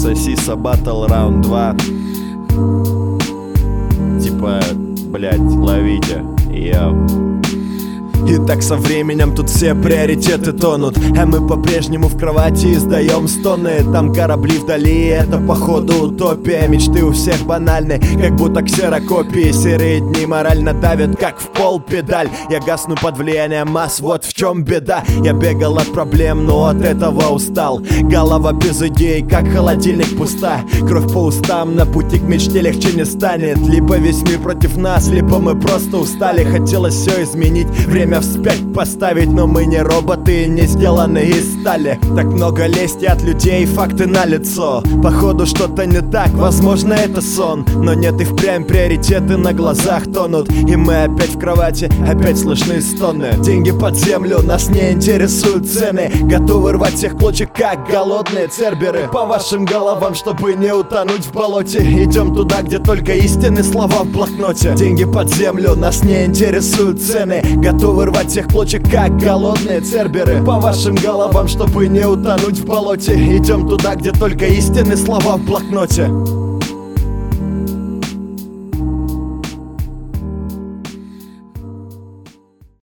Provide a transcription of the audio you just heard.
Сиса Battle Round 2. Типа, блять, ловите. И так со временем тут все приоритеты тонут, а мы по-прежнему в кровати издаем стоны. Там корабли вдали, это походу утопия. Мечты у всех банальны, как будто ксерокопии. Серые дни морально давят, как в пол педаль. Я гасну под влиянием масс, вот в чем беда. Я бегал от проблем, но от этого устал. Голова без идей, как холодильник пуста. Кровь по устам, на пути к мечте легче не станет. Либо весь мир против нас, либо мы просто устали. Хотелось все изменить, время вспять поставить, но мы не роботы, не сделаны из стали. Так много лести от людей, факты налицо. Походу что-то не так, возможно это сон. Но нет и впрямь, приоритеты на глазах тонут. И мы опять в кровати, опять слышны стоны. Деньги под землю, нас не интересуют цены. Готовы рвать всех клочек, как голодные церберы. По вашим головам, чтобы не утонуть в болоте. Идем туда, где только истинные слова в блокноте. Деньги под землю, нас не интересуют цены. Готовы рвать всех клочек, как голодные церберы. По вашим головам, чтобы не утонуть в болоте. Идем туда, где только истинные слова в блокноте.